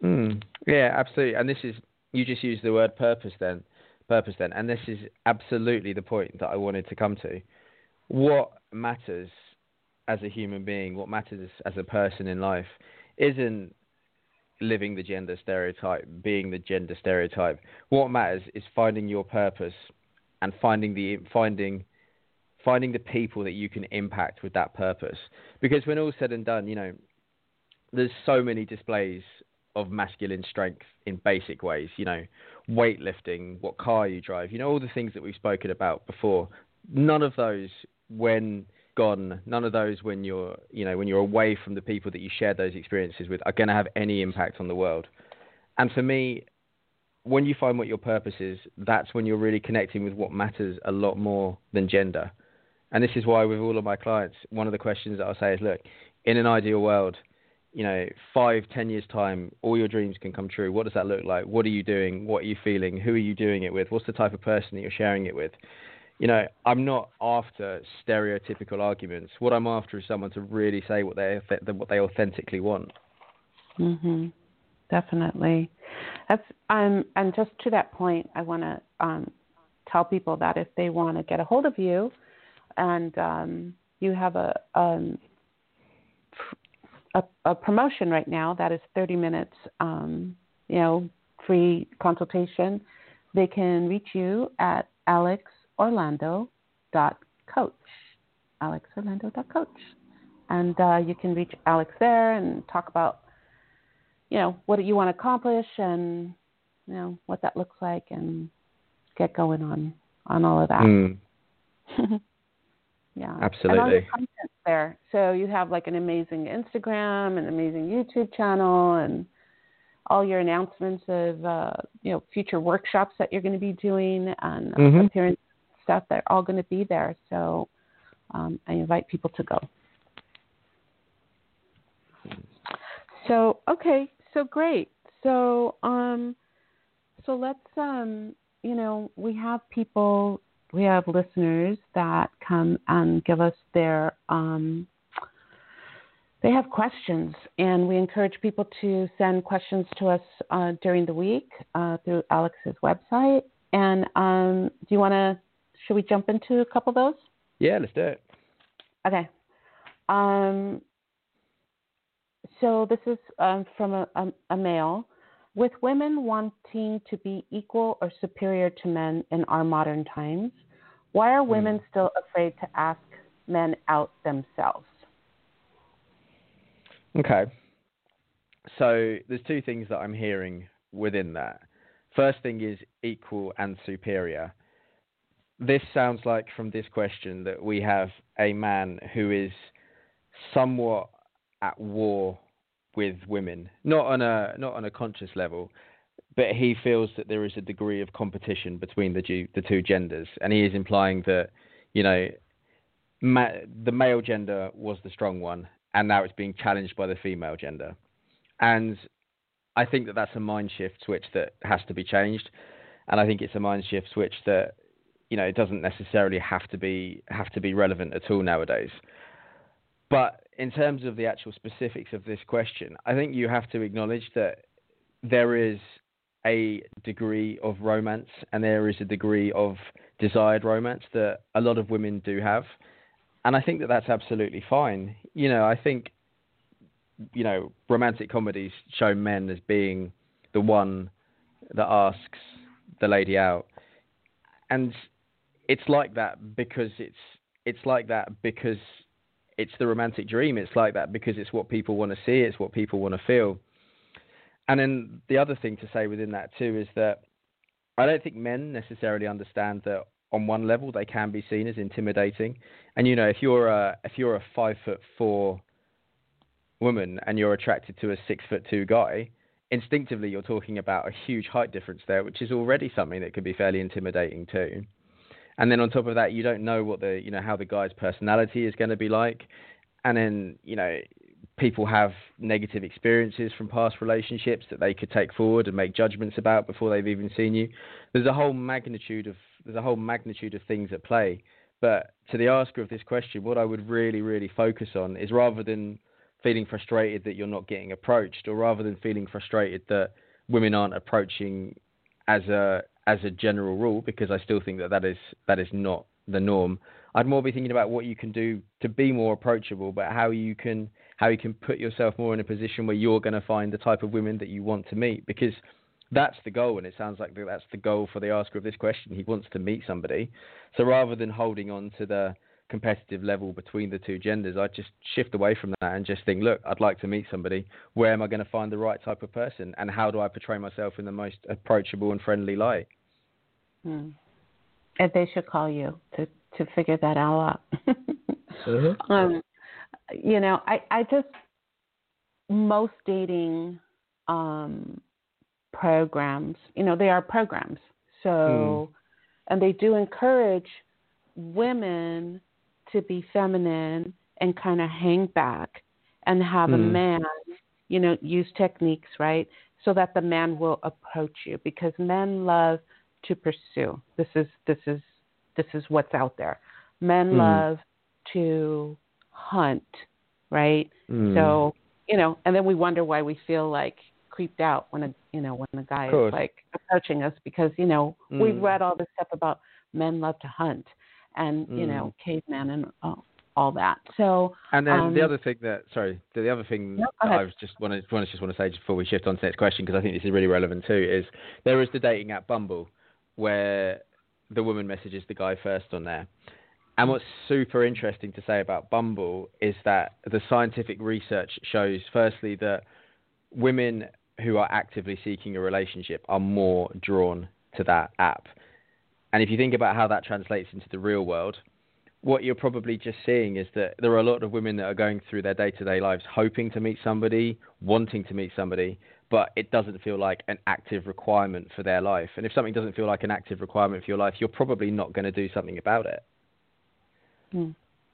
Mm. Yeah, absolutely. And this is, you just used the word purpose then, purpose then, and this is absolutely the point that I wanted to come to. What matters as a human being, what matters as a person in life, isn't living the gender stereotype, being the gender stereotype. What matters is finding your purpose and finding the finding finding the people that you can impact with that purpose. Because when all's said and done, you know, there's so many displays of masculine strength in basic ways, you know, weightlifting, what car you drive, you know, all the things that we've spoken about before. None of those, when gone, none of those when you're, you know, when you're away from the people that you shared those experiences with, are going to have any impact on the world. And for me, when you find what your purpose is, that's when you're really connecting with what matters a lot more than gender. And this is why with all of my clients, one of the questions that I'll say is, look, in an ideal world, you know, five, ten years time, all your dreams can come true. What does that look like? What are you doing? What are you feeling? Who are you doing it with? What's the type of person that you're sharing it with? You know, I'm not after stereotypical arguments. What I'm after is someone to really say what they what they authentically want. Mhm. Definitely. That's um and just to that point, I want to um tell people that if they want to get a hold of you, and um, you have a um a, a promotion right now that is thirty minutes, um, you know, free consultation, they can reach you at alex orlando dot coach, alex orlando dot coach. And uh, you can reach Alex there and talk about, you know, what you want to accomplish and, you know, what that looks like, and get going on, on all of that. Mm. Yeah, absolutely. And all your content there. So you have like an amazing Instagram, an amazing YouTube channel, and all your announcements of uh, you know, future workshops that you're going to be doing, and uh, mm-hmm. appearance stuff. They're all going to be there. So um, I invite people to go. So okay, so great. So um, so let's um, you know, we have people. We have listeners that come and give us their, um, they have questions, and we encourage people to send questions to us uh, during the week uh, through Alex's website. And um, do you want to, should we jump into a couple of those? Yeah, let's do it. Okay. Um, so this is um, from a, a, a male. With women wanting to be equal or superior to men in our modern times, why are women mm. still afraid to ask men out themselves? Okay. So there's two things that I'm hearing within that. First thing is equal and superior. This sounds like from this question that we have a man who is somewhat at war with women, not on a not on a conscious level, but he feels that there is a degree of competition between the two, the two genders, and he is implying that, you know, ma- the male gender was the strong one, and now it's being challenged by the female gender. And I think that that's a mind shift switch that has to be changed, and I think it's a mind shift switch that, you know, it doesn't necessarily have to be have to be relevant at all nowadays. But in terms of the actual specifics of this question, I think you have to acknowledge that there is a degree of romance and there is a degree of desired romance that a lot of women do have. And I think that that's absolutely fine. You know, I think, you know, romantic comedies show men as being the one that asks the lady out. And it's like that because it's it's like that because it's the romantic dream. It's like that because it's what people want to see. It's what people want to feel. And then the other thing to say within that too is that I don't think men necessarily understand that on one level they can be seen as intimidating. And you know, if you're a if you're a five foot four woman and you're attracted to a six foot two guy, instinctively you're talking about a huge height difference there, which is already something that could be fairly intimidating too. And then on top of that, you don't know what the, you know, how the guy's personality is going to be like. And then, you know, people have negative experiences from past relationships that they could take forward and make judgments about before they've even seen you. There's a whole magnitude of, there's a whole magnitude of things at play. But to the asker of this question, what I would really, really focus on is rather than feeling frustrated that you're not getting approached, or rather than feeling frustrated that women aren't approaching as a as a general rule, because I still think that that is that is not the norm. I'd more be thinking about what you can do to be more approachable, but how you can how you can put yourself more in a position where you're going to find the type of women that you want to meet, because that's the goal, and it sounds like that's the goal for the asker of this question. He wants to meet somebody. So rather than holding on to the competitive level between the two genders, I just shift away from that and just think, look, I'd like to meet somebody. Where am I going to find the right type of person, and how do I portray myself in the most approachable and friendly light? Hmm. And they should call you to, to figure that all out. uh-huh. um, you know, I, I just, most dating um, programs, you know, they are programs. So, mm. and they do encourage women to be feminine and kind of hang back and have mm. a man, you know, use techniques, right? So that the man will approach you, because men love to pursue. This is, this is, this is what's out there. Men mm. love to hunt, right? Mm. So, you know, and then we wonder why we feel like creeped out when a, you know, when the guy is like approaching us, because, you know, mm. we've read all this stuff about men love to hunt and, mm. you know, caveman and all, all that. So, and then um, the other thing that, sorry, the, the other thing no, that I was just want to just want to say just before we shift on to the next question, because I think this is really relevant too, is there is the dating app Bumble, where the woman messages the guy first on there. And what's super interesting to say about Bumble is that the scientific research shows, firstly, that women who are actively seeking a relationship are more drawn to that app. And if you think about how that translates into the real world, what you're probably just seeing is that there are a lot of women that are going through their day-to-day lives hoping to meet somebody, wanting to meet somebody, but it doesn't feel like an active requirement for their life. And if something doesn't feel like an active requirement for your life, you're probably not going to do something about it. Hmm.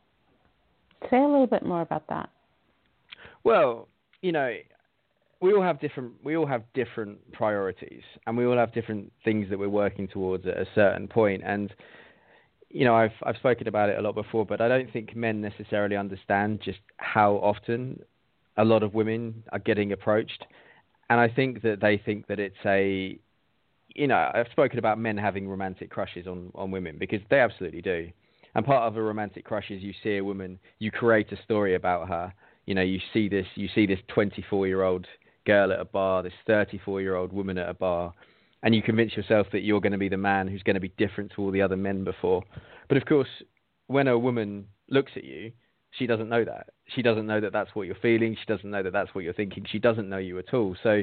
Say a little bit more about that. Well, you know, we all have different we all have different priorities, and we all have different things that we're working towards at a certain point. And you know, I've I've spoken about it a lot before, but I don't think men necessarily understand just how often a lot of women are getting approached. And I think that they think that it's a, you know, I've spoken about men having romantic crushes on, on women, because they absolutely do. And part of a romantic crush is you see a woman, you create a story about her. You know, you see this, you see this twenty-four-year-old girl at a bar, this thirty-four-year-old woman at a bar, and you convince yourself that you're going to be the man who's going to be different to all the other men before. But of course, when a woman looks at you, she doesn't know that. She doesn't know that that's what you're feeling. She doesn't know that that's what you're thinking. She doesn't know you at all. So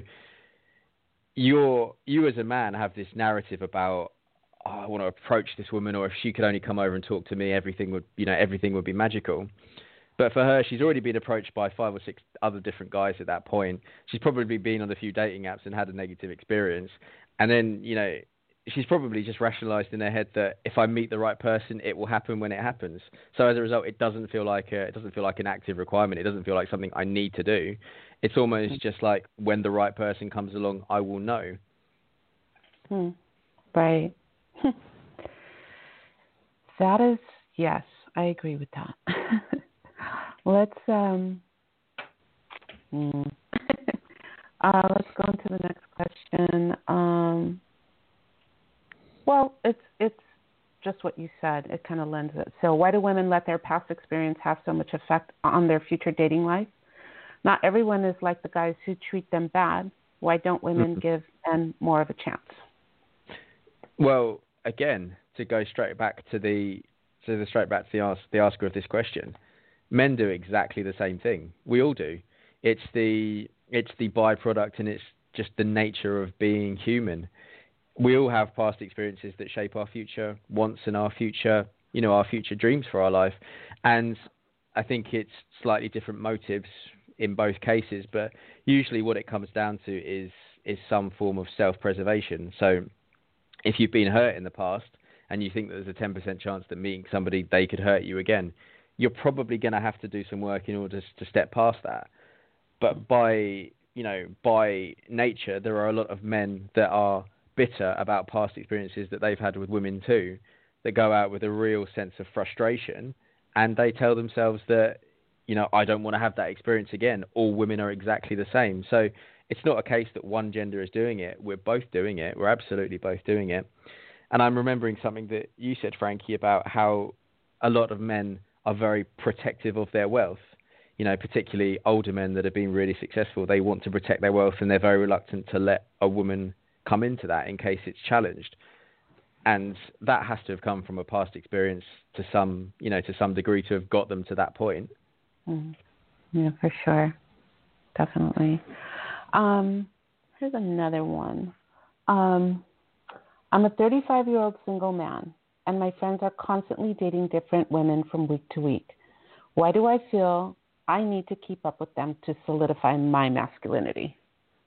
you're, you as a man have this narrative about, oh, I want to approach this woman, or if she could only come over and talk to me, everything would, you know, everything would be magical. But for her, she's already been approached by five or six other different guys at that point. She's probably been on a few dating apps and had a negative experience. And then, you know, she's probably just rationalized in her head that if I meet the right person, it will happen when it happens. So as a result, it doesn't feel like a, it doesn't feel like an active requirement. It doesn't feel like something I need to do. It's almost just like when the right person comes along, I will know. Hmm. Right. That is, yes, I agree with that. Let's um, mm. uh, let's go on to the next question. Um, well, it's it's just what you said. It kind of lends it. So, why do women let their past experience have so much effect on their future dating life? Not everyone is like the guys who treat them bad. Why don't women mm-hmm. give men more of a chance? Well, again, to go straight back to the to the straight back to the ask, the asker of this question. Men do exactly the same thing. We all do. It's the it's the byproduct, and it's just the nature of being human. We all have past experiences that shape our future wants and our future, you know, our future dreams for our life. And I think it's slightly different motives in both cases, but usually what it comes down to is is some form of self-preservation. So if you've been hurt in the past and you think that there's a ten percent chance that meeting somebody, they could hurt you again, you're probably going to have to do some work in order to step past that. But by, you know, by nature, there are a lot of men that are bitter about past experiences that they've had with women too, that go out with a real sense of frustration, and they tell themselves that you know, I don't want to have that experience again. All women are exactly the same. So it's not a case that one gender is doing it. We're both doing it. We're absolutely both doing it. And I'm remembering something that you said, Frankie, about how a lot of men are very protective of their wealth. You know, particularly older men that have been really successful. They want to protect their wealth, and they're very reluctant to let a woman come into that in case it's challenged. And that has to have come from a past experience to some, you know, to some degree to have got them to that point. Mm. Yeah, for sure. Definitely. Um, here's another one. Um, I'm a thirty-five-year-old single man, and my friends are constantly dating different women from week to week. Why do I feel I need to keep up with them to solidify my masculinity?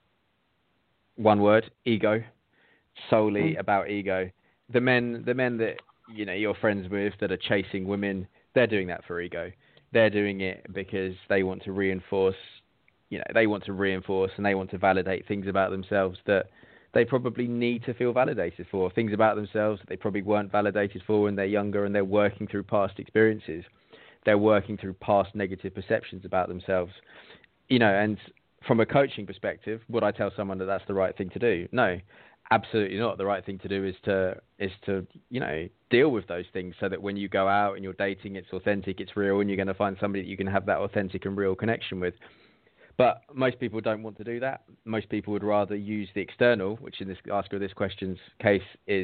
One word: ego. Solely Mm. about ego. The men, the men that you know you're friends with that are chasing women, they're doing that for ego. They're doing it because they want to reinforce, you know, they want to reinforce and they want to validate things about themselves that they probably need to feel validated for. Things about themselves that they probably weren't validated for when they're younger, and they're working through past experiences. They're working through past negative perceptions about themselves. You know, and from a coaching perspective, would I tell someone that that's the right thing to do? No. Absolutely not. The right thing to do is to is to you know deal with those things so that when you go out and you're dating, it's authentic, it's real, and you're going to find somebody that you can have that authentic and real connection with. But most people don't want to do that. Most people would rather use the external, which in this asker of this question's case is,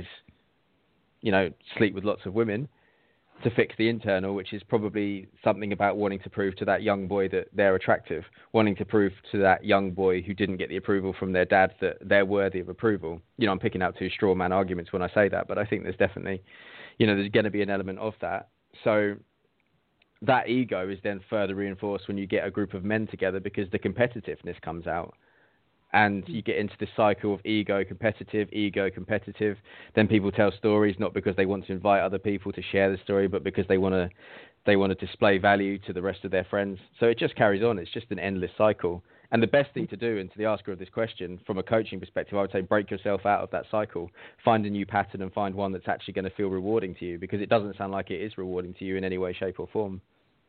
you know, sleep with lots of women, to fix the internal, which is probably something about wanting to prove to that young boy that they're attractive, wanting to prove to that young boy who didn't get the approval from their dad that they're worthy of approval. You know, I'm picking out two straw man arguments when I say that, but I think there's definitely, you know, there's going to be an element of that. So that ego is then further reinforced when you get a group of men together because the competitiveness comes out. And you get into this cycle of ego, competitive, ego, competitive. Then people tell stories not because they want to invite other people to share the story, but because they want to they want to display value to the rest of their friends. So it just carries on. It's just an endless cycle. And the best thing to do, and to the asker of this question, from a coaching perspective, I would say break yourself out of that cycle. Find a new pattern and find one that's actually going to feel rewarding to you, because it doesn't sound like it is rewarding to you in any way, shape, or form.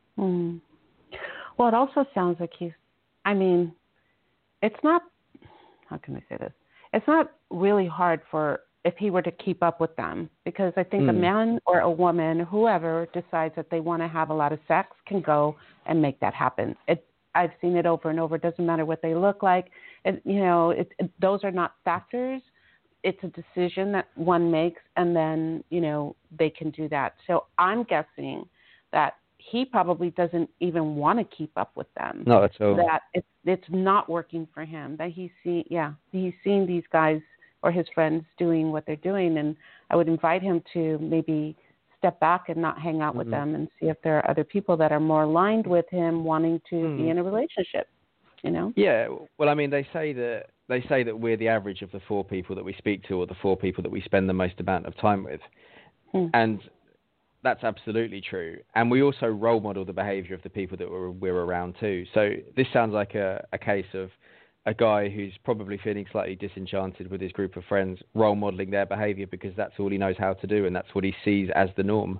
Mm. Well, it also sounds like he's, I mean, it's not, how can I say this? It's not really hard for if he were to keep up with them, because I think mm. a man or a woman, whoever decides that they want to have a lot of sex, can go and make that happen. It, I've seen it over and over. It doesn't matter what they look like. It, you know, it, it, those are not factors. It's a decision that one makes, and then, you know, they can do that. So I'm guessing that he probably doesn't even want to keep up with them. Not at all. That it's it's not working for him. That he's seen, yeah, he's seen these guys or his friends doing what they're doing, and I would invite him to maybe step back and not hang out mm-hmm. with them, and see if there are other people that are more aligned with him, wanting to mm. be in a relationship. You know? Yeah. Well, I mean, they say that they say that we're the average of the four people that we speak to, or the four people that we spend the most amount of time with, mm. and that's absolutely true. And we also role model the behavior of the people that we're, we're around too. So this sounds like a, a case of a guy who's probably feeling slightly disenchanted with his group of friends, role modeling their behavior because that's all he knows how to do, and that's what he sees as the norm.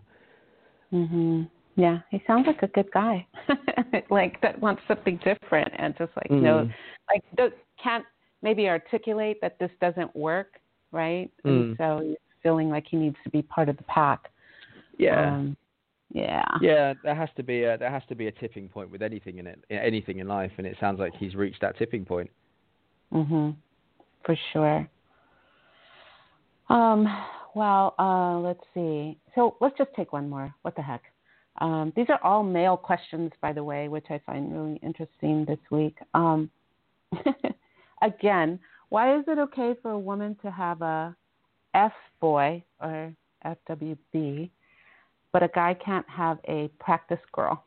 Mm-hmm. Yeah, he sounds like a good guy, like that wants something different, and just like, mm. you know, like th- can't maybe articulate that this doesn't work, right? Mm. And so he's feeling like he needs to be part of the pack. Yeah. Um, yeah. Yeah, there has to be a there has to be a tipping point with anything in it, anything in life, and it sounds like he's reached that tipping point. Mhm. For sure. Um. Well, uh, let's see. So let's just take one more. What the heck? Um, these are all male questions, by the way, which I find really interesting this week. Um, again, why is it okay for a woman to have a F boy or F W B, but a guy can't have a practice girl?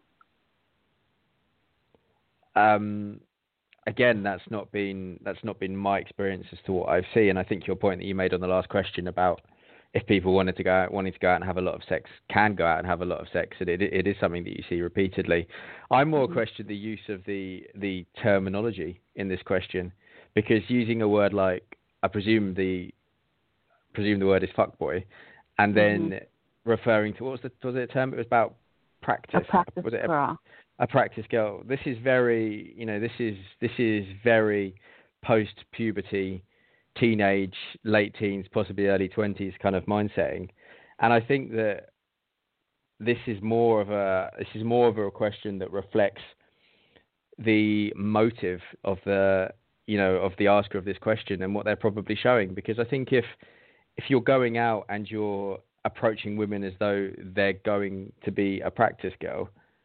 Um, again, that's not been that's not been my experience as to what I've seen. And I think your point that you made on the last question about if people wanted to go out, wanting to go out and have a lot of sex, can go out and have a lot of sex, and it, it is something that you see repeatedly. I more mm-hmm. question the use of the the terminology in this question, because using a word like, I presume the presume the word is fuckboy, and then mm-hmm. referring to, what was the was it a term? It was about practice. A practice was it girl. a practice girl. This is very, you know, this is this is very post-puberty, teenage, late teens, possibly early twenties kind of mindsetting. And I think that this is more of a this is more of a question that reflects the motive of the you know of the asker of this question and what they're probably showing. Because I think if if you're going out and you're approaching women as though they're going to be a practice girl,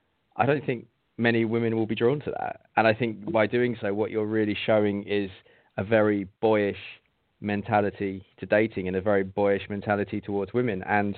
I don't think many women will be drawn to that. And I think by doing so, what you're really showing is a very boyish mentality to dating and a very boyish mentality towards women. And,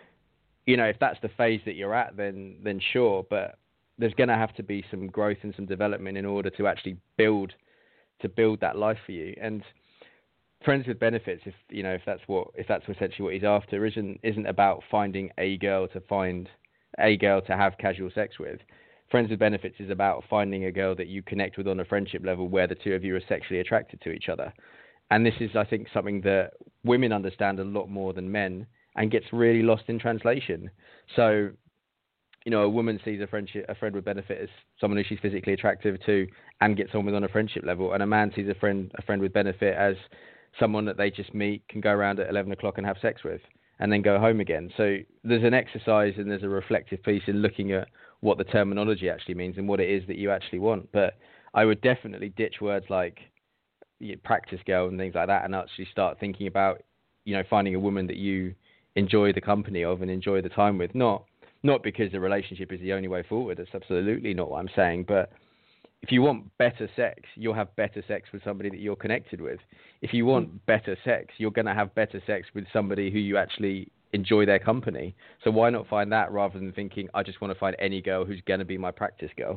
you know, if that's the phase that you're at, then then sure. But there's going to have to be some growth and some development in order to actually build to build that life for you. And friends with benefits, if you know, if that's what if that's essentially what he's after, isn't isn't about finding a girl to find a girl to have casual sex with. Friends with benefits is about finding a girl that you connect with on a friendship level where the two of you are sexually attracted to each other. And this is, I think, something that women understand a lot more than men and gets really lost in translation. So, you know, a woman sees a friendship, a friend with benefit as someone who she's physically attractive to and gets on with on a friendship level. And a man sees a friend, a friend with benefit as someone that they just meet, can go around at eleven o'clock and have sex with, and then go home again. So there's an exercise and there's a reflective piece in looking at what the terminology actually means and what it is that you actually want. But I would definitely ditch words like you know, practice girl and things like that, and actually start thinking about, you know, finding a woman that you enjoy the company of and enjoy the time with. Not not because the relationship is the only way forward. That's absolutely not what I'm saying. But if you want better sex, you'll have better sex with somebody that you're connected with. If you want better sex, you're going to have better sex with somebody who you actually enjoy their company. So why not find that rather than thinking, I just want to find any girl who's going to be my practice girl?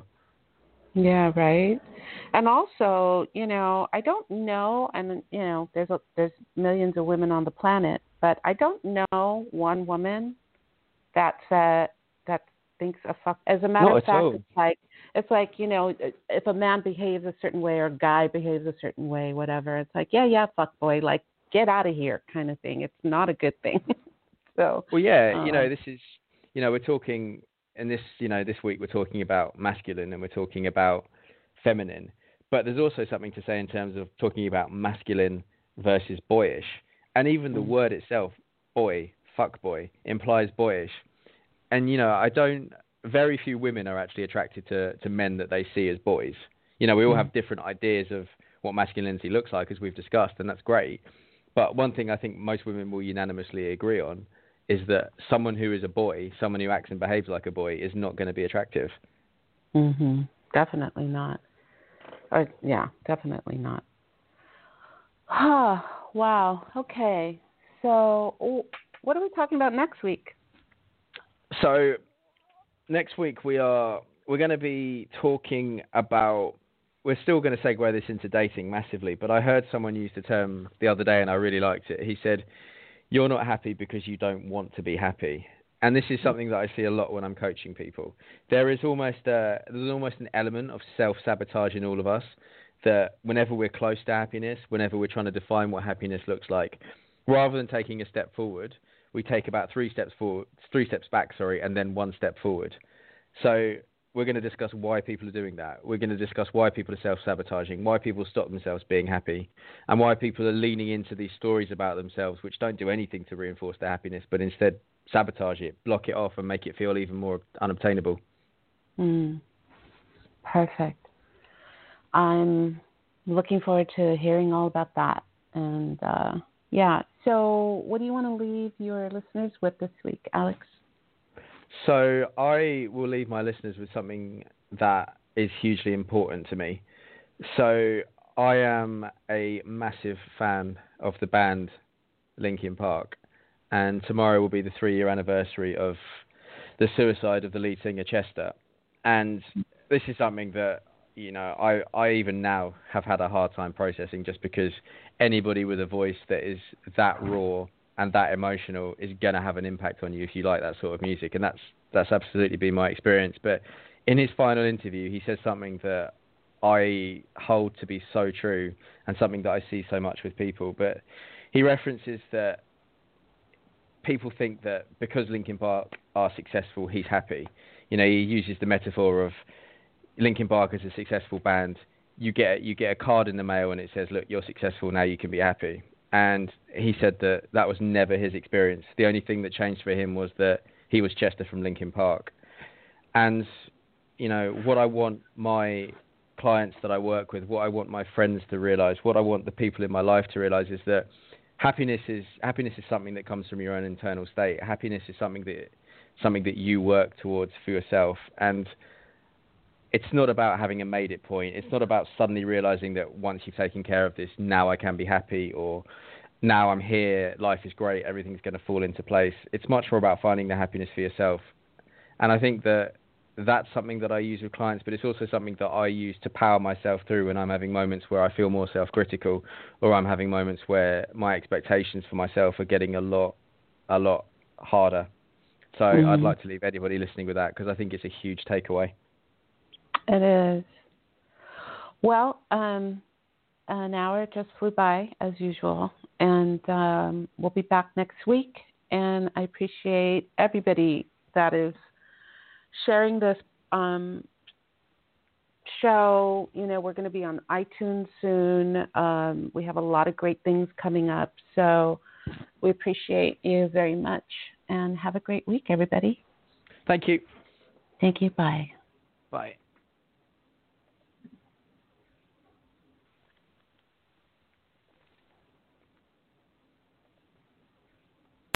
Yeah, right. And also, you know, I don't know, and, you know, there's a, there's millions of women on the planet, but I don't know one woman that's, uh, that thinks a fuck. As a matter Not of fact, all. it's like, It's like, you know, if a man behaves a certain way or a guy behaves a certain way, whatever, it's like, yeah, yeah, fuck boy, like, get out of here kind of thing. It's not a good thing. so, well, yeah, um, you know, this is, you know, we're talking, and this, you know, this week we're talking about masculine and we're talking about feminine. But there's also something to say in terms of talking about masculine versus boyish. And even the mm-hmm. word itself, boy, fuck boy, implies boyish. And, you know, I don't... very few women are actually attracted to, to men that they see as boys. You know, we all have different ideas of what masculinity looks like, as we've discussed, and that's great. But one thing I think most women will unanimously agree on is that someone who is a boy, someone who acts and behaves like a boy, is not going to be attractive. Mm-hmm. Definitely not. Or, yeah, definitely not. Wow. Okay. So what are we talking about next week? So... next week we are we're going to be talking about, we're still going to segue this into dating massively, but I heard someone use the term the other day and I really liked it. He said, you're not happy because you don't want to be happy. And this is something that I see a lot when I'm coaching people. There is almost a, there's almost an element of self-sabotage in all of us, that whenever we're close to happiness, whenever we're trying to define what happiness looks like, rather than taking a step forward, we take about three steps forward, three steps back, sorry, and then one step forward. So we're going to discuss why people are doing that. We're going to discuss why people are self-sabotaging, why people stop themselves being happy, and why people are leaning into these stories about themselves which don't do anything to reinforce their happiness, but instead sabotage it, block it off, and make it feel even more unobtainable. Mm. Perfect. I'm looking forward to hearing all about that. And, uh, yeah, so what do you want to leave your listeners with this week, Alex? So I will leave my listeners with something that is hugely important to me. So I am a massive fan of the band Linkin Park, and tomorrow will be the three-year anniversary of the suicide of the lead singer Chester. And this is something that, you know, I, I even now have had a hard time processing, just because anybody with a voice that is that raw and that emotional is going to have an impact on you if you like that sort of music. And that's that's absolutely been my experience. But in his final interview, he says something that I hold to be so true and something that I see so much with people. But he references that people think that because Linkin Park are successful, he's happy. You know, he uses the metaphor of Linkin Park is a successful band. You get you get a card in the mail and it says, look, you're successful, now you can be happy. And he said that that was never his experience. The only thing that changed for him was that he was Chester from Linkin Park. And, you know, what I want my clients that I work with, what I want my friends to realize, what I want the people in my life to realize is that happiness is happiness is something that comes from your own internal state. Happiness is something that something that you work towards for yourself. And it's not about having a made it point. It's not about suddenly realizing that once you've taken care of this, now I can be happy, or now I'm here, life is great, everything's going to fall into place. It's much more about finding the happiness for yourself. And I think that that's something that I use with clients, but it's also something that I use to power myself through when I'm having moments where I feel more self-critical, or I'm having moments where my expectations for myself are getting a lot, a lot harder. So mm-hmm. I'd like to leave anybody listening with that, because I think it's a huge takeaway. It is. Well, um, an hour just flew by as usual, and um, we'll be back next week. And I appreciate everybody that is sharing this um, show. You know, we're going to be on iTunes soon. Um, we have a lot of great things coming up, so we appreciate you very much. And have a great week, everybody. Thank you. Thank you. Bye. Bye.